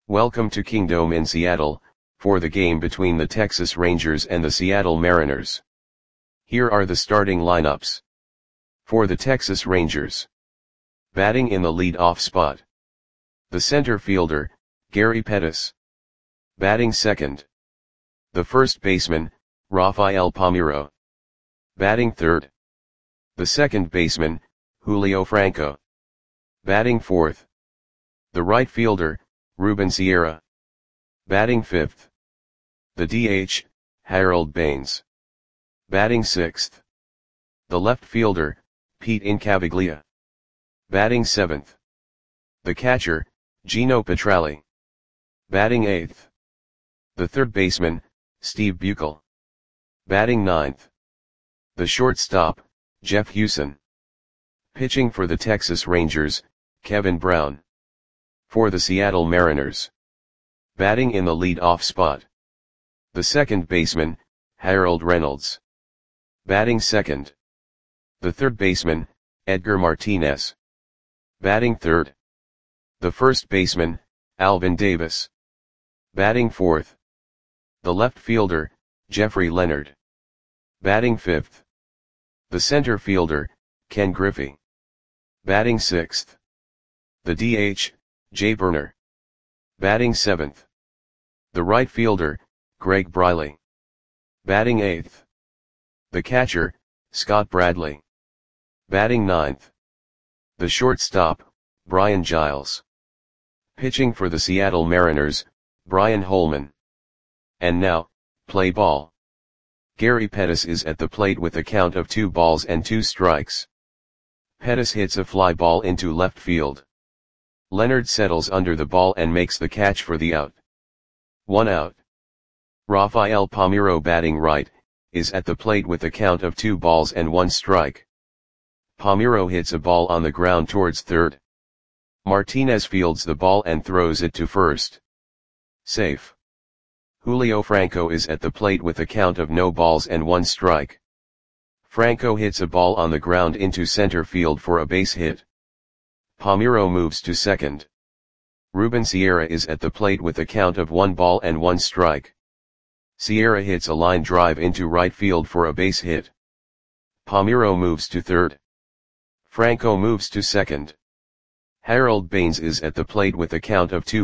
Welcome to Kingdome in Seattle, for the game between the Texas Rangers and the Seattle Mariners. Here are the starting lineups. For the Texas Rangers. Batting in the lead-off spot. The center fielder, Gary Pettis. Batting second. The first baseman, Rafael Palmeiro. Batting third. The second baseman, Julio Franco. Batting fourth. The right fielder, Ruben Sierra. Batting fifth. The DH, Harold Baines. Batting sixth. The left fielder, Pete Incaviglia. Batting seventh. The catcher, Gino Petralli. Batting eighth. The third baseman, Steve Buechel. Batting ninth. The shortstop, Jeff Hewson. Pitching for the Texas Rangers, Kevin Brown. For the Seattle Mariners. Batting in the lead-off spot. The second baseman, Harold Reynolds. Batting second. The third baseman, Edgar Martinez. Batting third. The first baseman, Alvin Davis. Batting fourth. The left fielder, Jeffrey Leonard. Batting fifth. The center fielder, Ken Griffey. Batting sixth. The DH, Jay Burner. Batting seventh. The right fielder, Greg Briley. Batting eighth. The catcher, Scott Bradley. Batting ninth. The shortstop, Brian Giles. Pitching for the Seattle Mariners, Brian Holman. And now, play ball. Gary Pettis is at the plate with a count of 2-2. Pettis hits a fly ball into left field. Leonard settles under the ball and makes the catch for the out. 1 out. Rafael Palmeiro, batting right, is at the plate with a count of 2-1. Palmeiro hits a ball on the ground towards third. Martinez fields the ball and throws it to first. Safe. Julio Franco is at the plate with a count of 0-1. Franco hits a ball on the ground into center field for a base hit. Palmeiro moves to second. Ruben Sierra is at the plate with a count of 1-1. Sierra hits a line drive into right field for a base hit. Palmeiro moves to third. Franco moves to second. Harold Baines is at the plate with a count of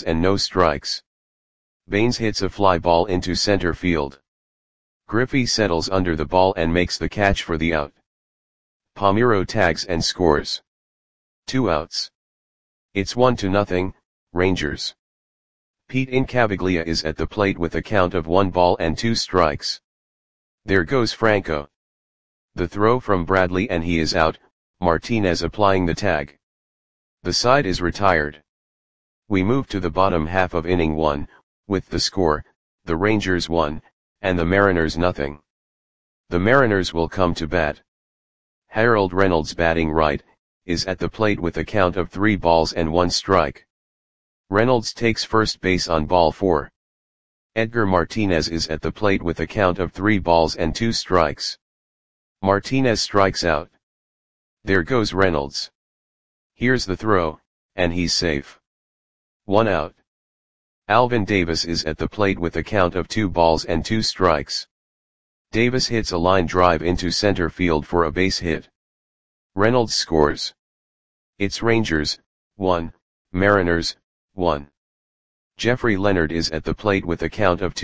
2-0. Baines hits a fly ball into center field. Griffey settles under the ball and makes the catch for the out. Palmeiro tags and scores. 2 outs. It's 1-0, Rangers. Pete Incaviglia is at the plate with a count of 1-2. There goes Franco. The throw from Bradley and he is out, Martinez applying the tag. The side is retired. We move to the bottom half of inning 1, with the score, the Rangers 1, and the Mariners 0. The Mariners will come to bat. Harold Reynolds, batting right, is at the plate with a count of 3-1. Reynolds takes first base on ball 4. Edgar Martinez is at the plate with a count of 3-2. Martinez strikes out. There goes Reynolds. Here's the throw, and he's safe. 1 out. Alvin Davis is at the plate with a count of 2-2. Davis hits a line drive into center field for a base hit. Reynolds scores. It's Rangers, 1, Mariners, 1. Jeffrey Leonard is at the plate with a count of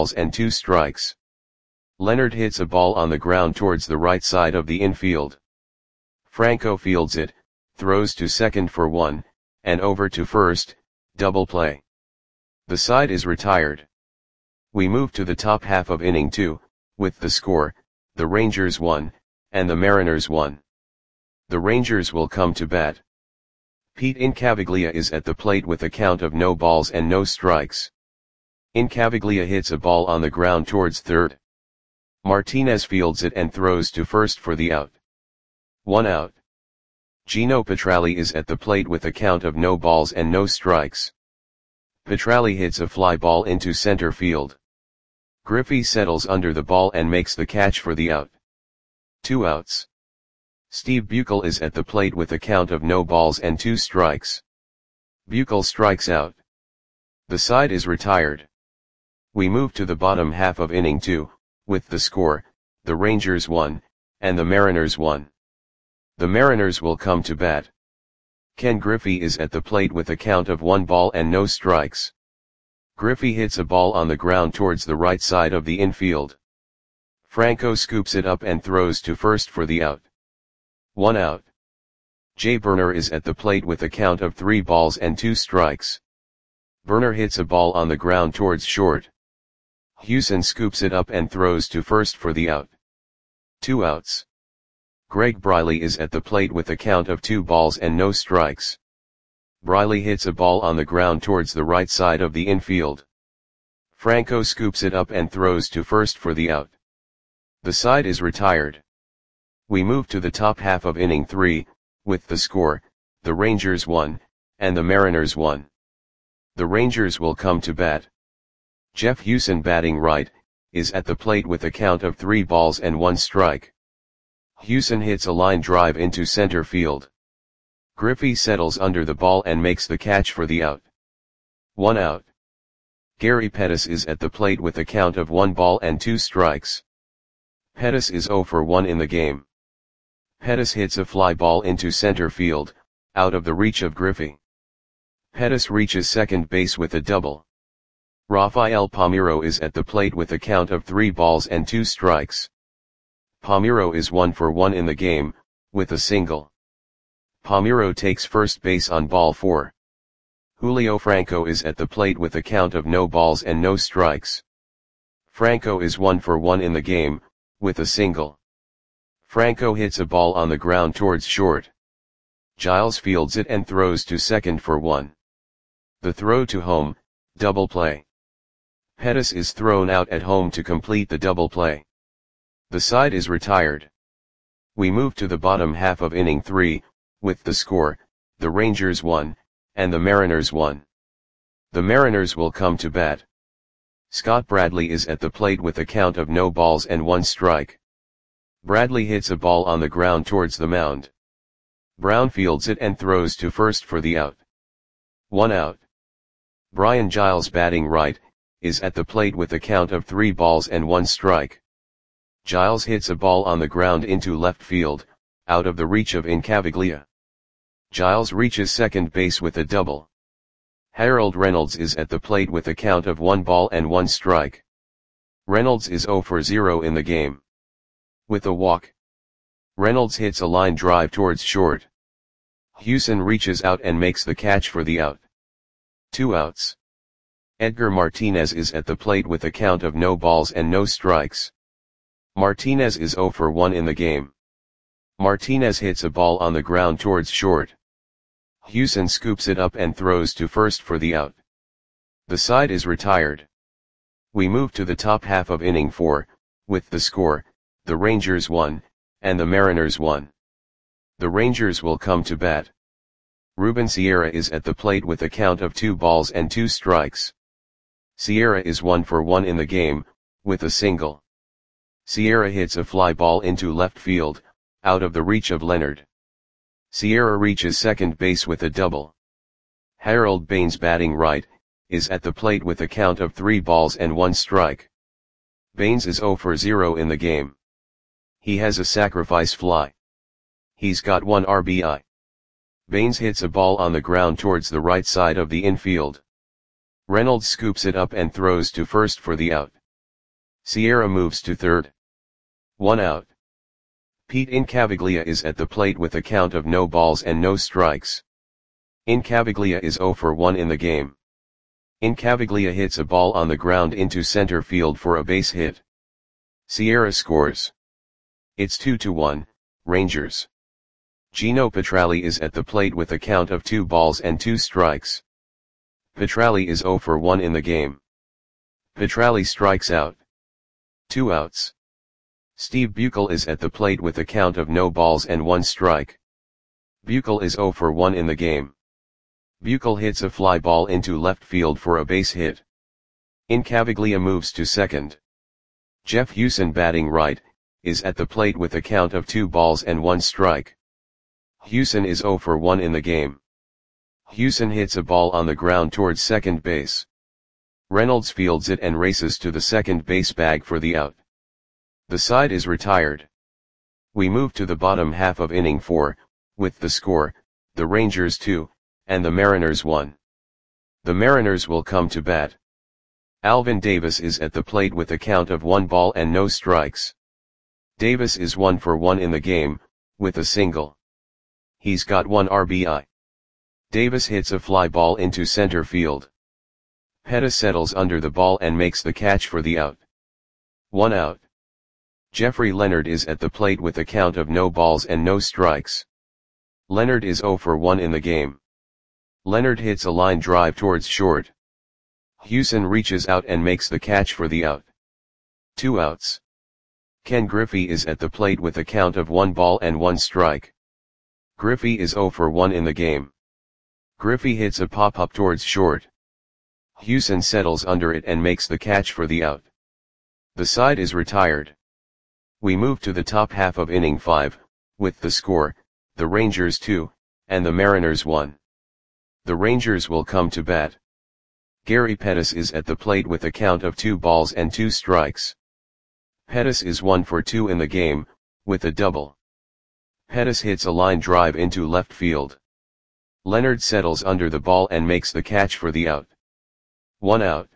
2-2. Leonard hits a ball on the ground towards the right side of the infield. Franco fields it, throws to second for 1, and over to first, double play. The side is retired. We move to the top half of inning 2, with the score, the Rangers 1, and the Mariners 1. The Rangers will come to bat. Pete Incaviglia is at the plate with a count of 0-0. Incaviglia hits a ball on the ground towards third. Martinez fields it and throws to first for the out. 1 out. Gino Petralli is at the plate with a count of 0-0. Petralli hits a fly ball into center field. Griffey settles under the ball and makes the catch for the out. 2 outs. Steve Buechel is at the plate with a count of 0-2. Buechel strikes out. The side is retired. We move to the bottom half of inning 2, with the score, the Rangers 1, and the Mariners 1. The Mariners will come to bat. Ken Griffey is at the plate with a count of 1 ball and no strikes. Griffey hits a ball on the ground towards the right side of the infield. Franco scoops it up and throws to first for the out. 1 out. Jay Burner is at the plate with a count of 3 balls and 2 strikes. Burner hits a ball on the ground towards short. Hewson scoops it up and throws to first for the out. 2 outs. Greg Briley is at the plate with a count of 2 balls and no strikes. Briley hits a ball on the ground towards the right side of the infield. Franco scoops it up and throws to first for the out. The side is retired. We move to the top half of inning 3, with the score, the Rangers 1, and the Mariners 1. The Rangers will come to bat. Jeff Hewson, batting right, is at the plate with a count of 3 balls and 1 strike. Hewson hits a line drive into center field. Griffey settles under the ball and makes the catch for the out. 1 out. Gary Pettis is at the plate with a count of 1 ball and 2 strikes. Pettis is 0 for 1 in the game. Pettis hits a fly ball into center field, out of the reach of Griffey. Pettis reaches second base with a double. Rafael Palmeiro is at the plate with a count of 3 balls and 2 strikes. Palmeiro is 1 for 1 in the game, with a single. Palmeiro takes first base on ball 4. Julio Franco is at the plate with a count of no balls and no strikes. Franco is 1 for 1 in the game, with a single. Franco hits a ball on the ground towards short. Giles fields it and throws to second for 1. The throw to home, double play. Pettis is thrown out at home to complete the double play. The side is retired. We move to the bottom half of inning 3, with the score, the Rangers 1, and the Mariners 1. The Mariners will come to bat. Scott Bradley is at the plate with a count of no balls and 1 strike. Bradley hits a ball on the ground towards the mound. Brown fields it and throws to first for the out. 1 out. Brian Giles, batting right, is at the plate with a count of 3 balls and 1 strike. Giles hits a ball on the ground into left field, out of the reach of Incaviglia. Giles reaches second base with a double. Harold Reynolds is at the plate with a count of 1 ball and 1 strike. Reynolds is 0 for 0 in the game. With a walk. Reynolds hits a line drive towards short. Hewson reaches out and makes the catch for the out. 2 outs. Edgar Martinez is at the plate with a count of no balls and no strikes. Martinez is 0 for 1 in the game. Martinez hits a ball on the ground towards short. Hewson scoops it up and throws to first for the out. The side is retired. We move to the top half of inning 4, with the score, the Rangers 1, and the Mariners 1. The Rangers will come to bat. Ruben Sierra is at the plate with a count of 2 balls and 2 strikes. Sierra is 1 for 1 in the game, with a single. Sierra hits a fly ball into left field, out of the reach of Leonard. Sierra reaches second base with a double. Harold Baines, batting right, is at the plate with a count of 3 balls and 1 strike. Baines is 0 for 0 in the game. He has a sacrifice fly. He's got 1 RBI. Baines hits a ball on the ground towards the right side of the infield. Reynolds scoops it up and throws to first for the out. Sierra moves to third. 1 out. Pete Incaviglia is at the plate with a count of no balls and no strikes. Incaviglia is 0 for 1 in the game. Incaviglia hits a ball on the ground into center field for a base hit. Sierra scores. It's 2-1, Rangers. Gino Petralli is at the plate with a count of 2 balls and 2 strikes. Petralli is 0 for 1 in the game. Petralli strikes out. 2 outs. Steve Buechel is at the plate with a count of no balls and 1 strike. Buechel is 0 for 1 in the game. Buechel hits a fly ball into left field for a base hit. Incaviglia moves to second. Jeff Hewson, batting right, is at the plate with a count of 2 balls and 1 strike. Hewson is 0 for 1 in the game. Hewson hits a ball on the ground towards second base. Reynolds fields it and races to the second base bag for the out. The side is retired. We move to the bottom half of inning 4, with the score, the Rangers 2, and the Mariners 1. The Mariners will come to bat. Alvin Davis is at the plate with a count of 1 ball and no strikes. Davis is 1 for 1 in the game, with a single. He's got 1 RBI. Davis hits a fly ball into center field. Pettis settles under the ball and makes the catch for the out. 1 out. Jeffrey Leonard is at the plate with a count of no balls and no strikes. Leonard is 0 for 1 in the game. Leonard hits a line drive towards short. Hewson reaches out and makes the catch for the out. 2 outs. Ken Griffey is at the plate with a count of 1 ball and 1 strike. Griffey is 0 for 1 in the game. Griffey hits a pop-up towards short. Hewson settles under it and makes the catch for the out. The side is retired. We move to the top half of inning 5, with the score, the Rangers 2, and the Mariners 1. The Rangers will come to bat. Gary Pettis is at the plate with a count of 2 balls and 2 strikes. Pettis is 1 for 2 in the game, with a double. Pettis hits a line drive into left field. Leonard settles under the ball and makes the catch for the out. 1 out.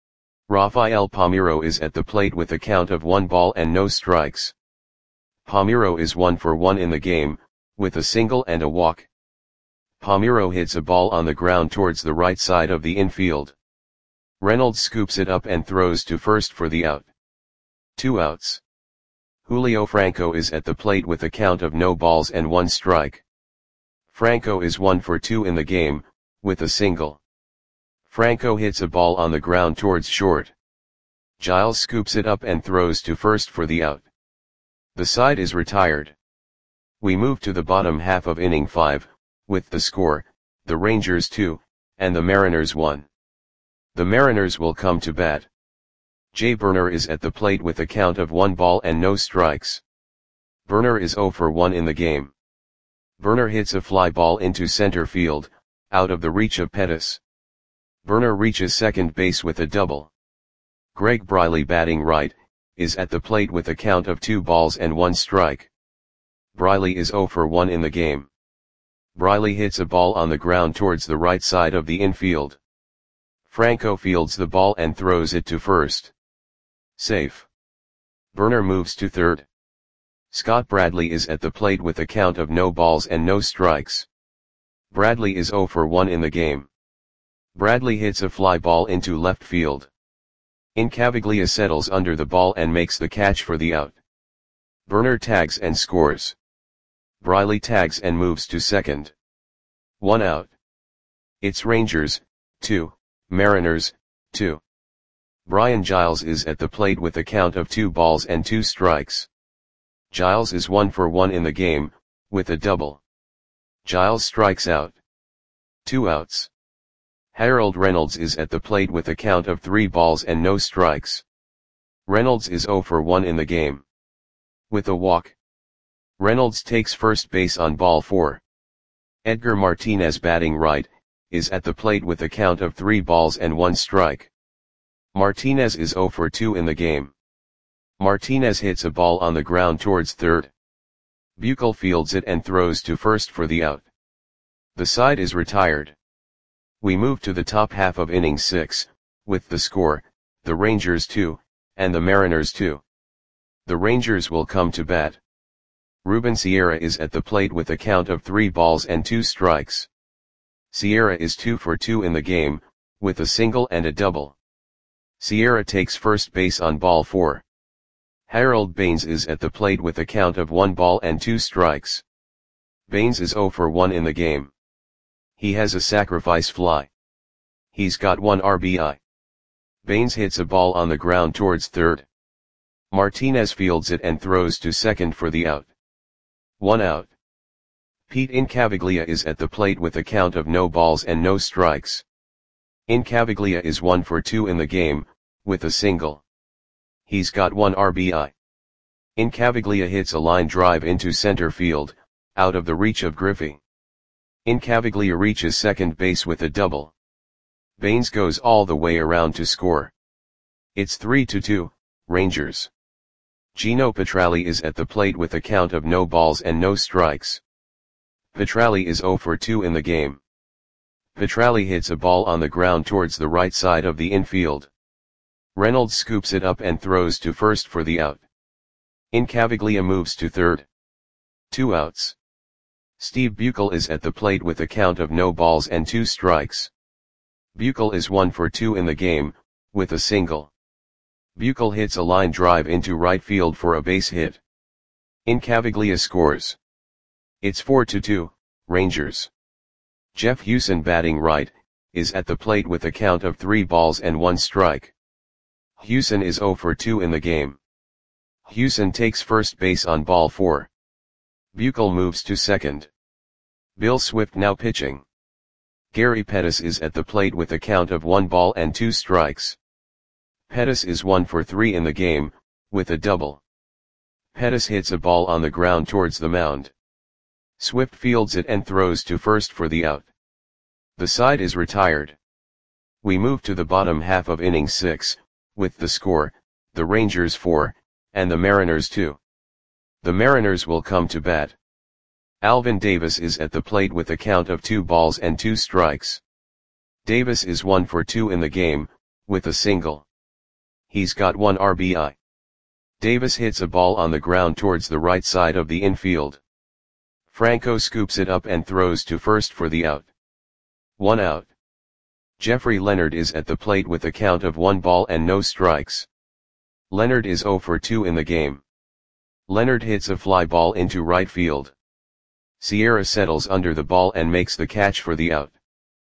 Rafael Palmeiro is at the plate with a count of 1 ball and no strikes. Palmeiro is 1 for 1 in the game, with a single and a walk. Palmeiro hits a ball on the ground towards the right side of the infield. Reynolds scoops it up and throws to first for the out. 2 outs. Julio Franco is at the plate with a count of no balls and 1 strike. Franco is 1 for 2 in the game, with a single. Franco hits a ball on the ground towards short. Giles scoops it up and throws to first for the out. The side is retired. We move to the bottom half of inning 5, with the score, the Rangers 2, and the Mariners 1. The Mariners will come to bat. Jay Burner is at the plate with a count of 1 ball and no strikes. Burner is 0 for 1 in the game. Burner hits a fly ball into center field, out of the reach of Pettis. Burner reaches second base with a double. Greg Briley, batting right, is at the plate with a count of 2 balls and 1 strike. Briley is 0 for 1 in the game. Briley hits a ball on the ground towards the right side of the infield. Franco fields the ball and throws it to first. Safe. Burner moves to third. Scott Bradley is at the plate with a count of no balls and no strikes. Bradley is 0 for 1 in the game. Bradley hits a fly ball into left field. Incaviglia settles under the ball and makes the catch for the out. Burner tags and scores. Briley tags and moves to second. 1 out. It's Rangers, 2, Mariners, 2. Brian Giles is at the plate with a count of 2 balls and 2 strikes. Giles is 1 for 1 in the game, with a double. Giles strikes out. 2 outs. Harold Reynolds is at the plate with a count of 3 balls and no strikes. Reynolds is 0 for 1 in the game. With a walk. Reynolds takes first base on ball 4. Edgar Martinez, batting right, is at the plate with a count of 3 balls and 1 strike. Martinez is 0 for 2 in the game. Martinez hits a ball on the ground towards third. Buechel fields it and throws to first for the out. The side is retired. We move to the top half of inning 6, with the score, the Rangers 2, and the Mariners 2. The Rangers will come to bat. Ruben Sierra is at the plate with a count of 3 balls and 2 strikes. Sierra is 2 for 2 in the game, with a single and a double. Sierra takes first base on ball 4. Harold Baines is at the plate with a count of 1 ball and 2 strikes. Baines is 0 for 1 in the game. He has a sacrifice fly. He's got 1 RBI. Baines hits a ball on the ground towards third. Martinez fields it and throws to second for the out. 1 out. Pete Incaviglia is at the plate with a count of no balls and no strikes. Incaviglia is 1 for 2 in the game, with a single. He's got 1 RBI. Incaviglia hits a line drive into center field, out of the reach of Griffey. Incaviglia reaches second base with a double. Baines goes all the way around to score. It's 3-2, Rangers. Gino Petralli is at the plate with a count of no balls and no strikes. Petralli is 0 for 2 in the game. Petralli hits a ball on the ground towards the right side of the infield. Reynolds scoops it up and throws to first for the out. Incaviglia moves to third. 2 outs. Steve Buechel is at the plate with a count of no balls and 2 strikes. Buechel is 1 for 2 in the game, with a single. Buechel hits a line drive into right field for a base hit. Incaviglia scores. It's 4-2, Rangers. Jeff Hewson, batting right, is at the plate with a count of 3 balls and 1 strike. Hewson is 0 for 2 in the game. Hewson takes first base on ball 4. Buechel moves to second. Bill Swift now pitching. Gary Pettis is at the plate with a count of 1 ball and 2 strikes. Pettis is 1 for 3 in the game, with a double. Pettis hits a ball on the ground towards the mound. Swift fields it and throws to first for the out. The side is retired. We move to the bottom half of inning 6, with the score, the Rangers 4, and the Mariners 2. The Mariners will come to bat. Alvin Davis is at the plate with a count of 2 balls and 2 strikes. Davis is 1 for 2 in the game, with a single. He's got 1 RBI. Davis hits a ball on the ground towards the right side of the infield. Franco scoops it up and throws to first for the out. 1 out. Jeffrey Leonard is at the plate with a count of 1 ball and no strikes. Leonard is 0 for 2 in the game. Leonard hits a fly ball into right field. Sierra settles under the ball and makes the catch for the out.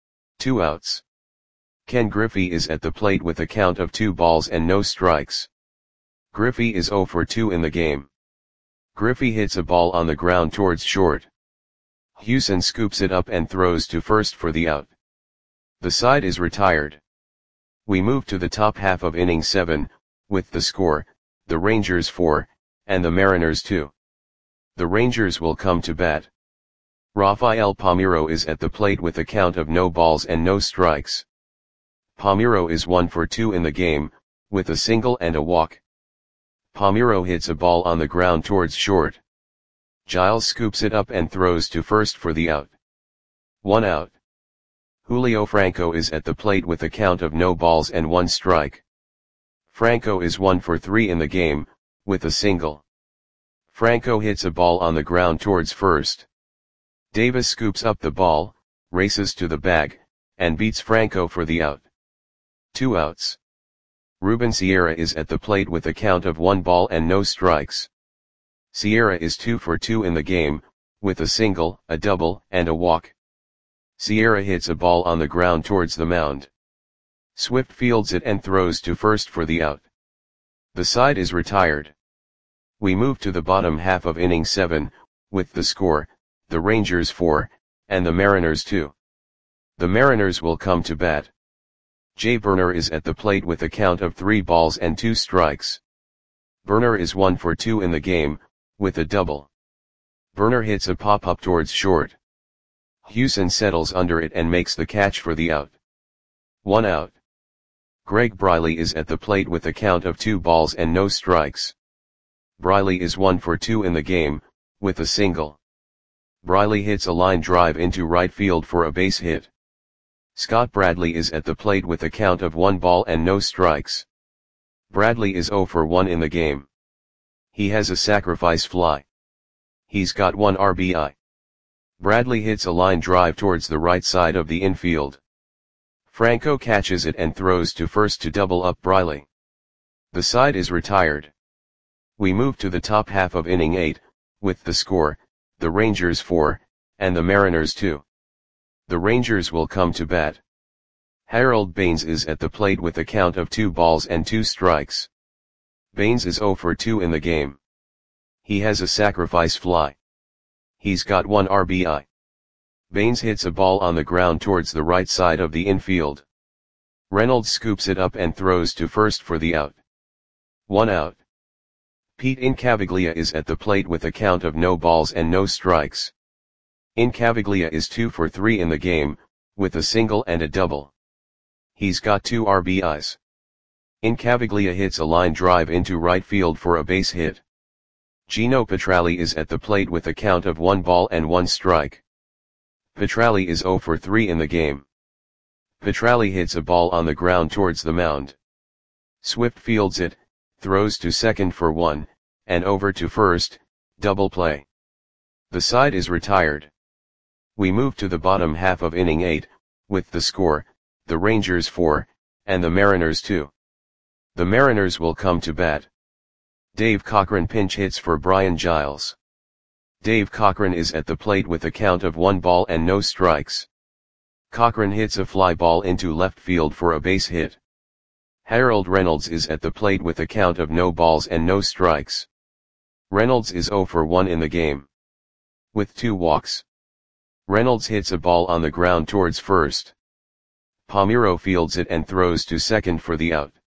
2 outs. Ken Griffey is at the plate with a count of 2 balls and no strikes. Griffey is 0 for 2 in the game. Griffey hits a ball on the ground towards short. Hewson scoops it up and throws to first for the out. The side is retired. We move to the top half of inning 7, with the score, the Rangers 4, and the Mariners 2. The Rangers will come to bat. Rafael Palmeiro is at the plate with a count of no balls and no strikes. Palmeiro is 1 for 2 in the game, with a single and a walk. Palmeiro hits a ball on the ground towards short. Giles scoops it up and throws to first for the out. 1 out. Julio Franco is at the plate with a count of no balls and 1 strike. Franco is 1 for 3 in the game, with a single. Franco hits a ball on the ground towards first. Davis scoops up the ball, races to the bag, and beats Franco for the out. 2 outs. Ruben Sierra is at the plate with a count of 1 ball and no strikes. Sierra is 2 for 2 in the game, with a single, a double, and a walk. Sierra hits a ball on the ground towards the mound. Swift fields it and throws to first for the out. The side is retired. We move to the bottom half of inning 7, with the score, the Rangers 4, and the Mariners 2. The Mariners will come to bat. Jay Burner is at the plate with a count of 3 balls and 2 strikes. Burner is 1 for 2 in the game, with a double. Burner hits a pop-up towards short. Hewson settles under it and makes the catch for the out. 1 out. Greg Briley is at the plate with a count of 2 balls and no strikes. Briley is 1 for 2 in the game, with a single. Briley hits a line drive into right field for a base hit. Scott Bradley is at the plate with a count of 1 ball and no strikes. Bradley is 0 for 1 in the game. He has a sacrifice fly. He's got 1 RBI. Bradley hits a line drive towards the right side of the infield. Franco catches it and throws to first to double up Briley. The side is retired. We move to the top half of inning 8, with the score, the Rangers 4, and the Mariners 2. The Rangers will come to bat. Harold Baines is at the plate with a count of 2 balls and 2 strikes. Baines is 0 for 2 in the game. He has a sacrifice fly. He's got 1 RBI. Baines hits a ball on the ground towards the right side of the infield. Reynolds scoops it up and throws to first for the out. 1 out. Pete Incaviglia is at the plate with a count of no balls and no strikes. Incaviglia is 2 for 3 in the game, with a single and a double. He's got 2 RBIs. Incaviglia hits a line drive into right field for a base hit. Gino Petralli is at the plate with a count of 1 ball and 1 strike. Petralli is 0 for 3 in the game. Petralli hits a ball on the ground towards the mound. Swift fields it, throws to second for 1, and over to first, double play. The side is retired. We move to the bottom half of inning 8, with the score, the Rangers 4, and the Mariners 2. The Mariners will come to bat. Dave Cochran pinch hits for Brian Giles. Dave Cochran is at the plate with a count of 1 ball and no strikes. Cochran hits a fly ball into left field for a base hit. Harold Reynolds is at the plate with a count of no balls and no strikes. Reynolds is 0 for 1 in the game. With 2 walks. Reynolds hits a ball on the ground towards first. Palmeiro fields it and throws to second for the out.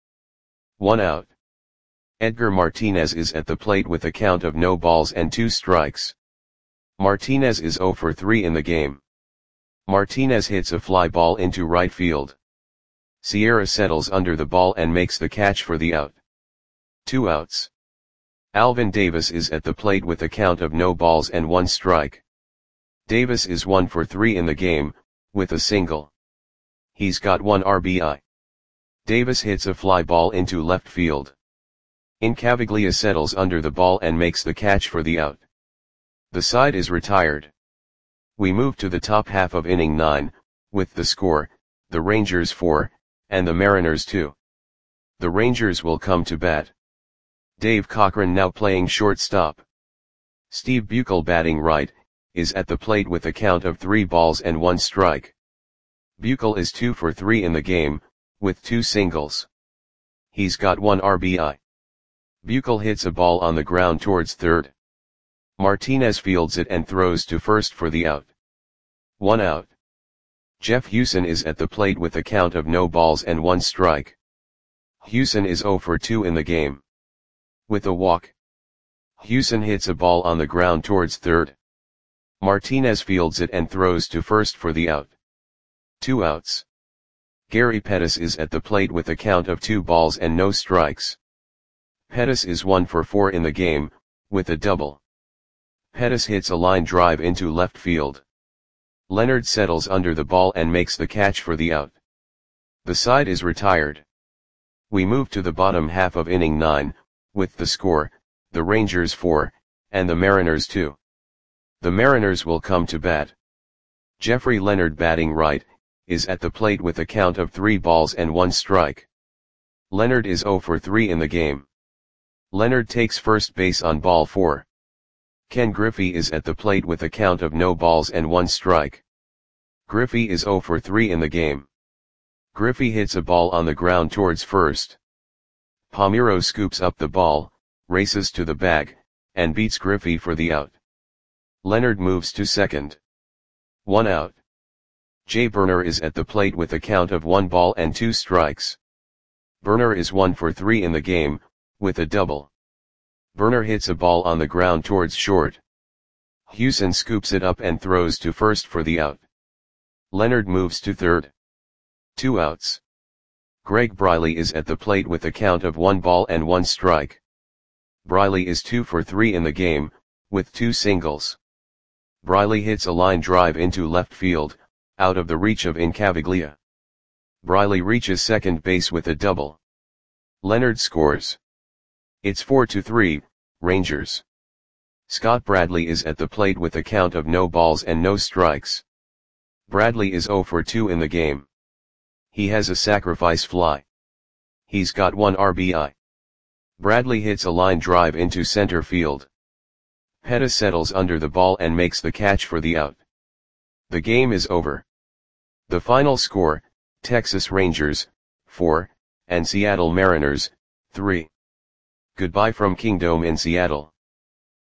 1 out. Edgar Martinez is at the plate with a count of no balls and 2 strikes. Martinez is 0 for 3 in the game. Martinez hits a fly ball into right field. Sierra settles under the ball and makes the catch for the out. 2 outs. Alvin Davis is at the plate with a count of no balls and 1 strike. Davis is 1 for 3 in the game, with a single. He's got 1 RBI. Davis hits a fly ball into left field. Incaviglia settles under the ball and makes the catch for the out. The side is retired. We move to the top half of inning 9, with the score, the Rangers 4, and the Mariners 2. The Rangers will come to bat. Dave Cochran now playing shortstop. Steve Buechel batting right, is at the plate with a count of 3 balls and 1 strike. Buechel is 2 for 3 in the game, with 2 singles. He's got 1 RBI. Buechel hits a ball on the ground towards third. Martinez fields it and throws to first for the out. 1 out. Jeff Hewson is at the plate with a count of no balls and 1 strike. Hewson is 0 for 2 in the game. With a walk. Hewson hits a ball on the ground towards third. Martinez fields it and throws to first for the out. 2 outs. Gary Pettis is at the plate with a count of 2 balls and no strikes. Pettis is 1 for 4 in the game, with a double. Pettis hits a line drive into left field. Leonard settles under the ball and makes the catch for the out. The side is retired. We move to the bottom half of inning 9, with the score, the Rangers 4, and the Mariners 2. The Mariners will come to bat. Jeffrey Leonard batting right, is at the plate with a count of 3 balls and 1 strike. Leonard is 0 for 3 in the game. Leonard takes first base on ball 4. Ken Griffey is at the plate with a count of no balls and 1 strike. Griffey is 0 for 3 in the game. Griffey hits a ball on the ground towards first. Palmeiro scoops up the ball, races to the bag, and beats Griffey for the out. Leonard moves to second. 1 out. Jay Burner is at the plate with a count of 1 ball and 2 strikes. Burner is 1 for 3 in the game, with a double. Burner hits a ball on the ground towards short. Hewson scoops it up and throws to first for the out. Leonard moves to third. 2 outs. Greg Briley is at the plate with a count of 1 ball and 1 strike. Briley is 2 for 3 in the game, with 2 singles. Briley hits a line drive into left field, out of the reach of Incaviglia. Briley reaches second base with a double. Leonard scores. It's 4-3, Rangers. Scott Bradley is at the plate with a count of no balls and no strikes. Bradley is 0 for 2 in the game. He has a sacrifice fly. He's got 1 RBI. Bradley hits a line drive into center field. Pettis settles under the ball and makes the catch for the out. The game is over. The final score, Texas Rangers, 4, and Seattle Mariners, 3. Goodbye from Kingdome in Seattle.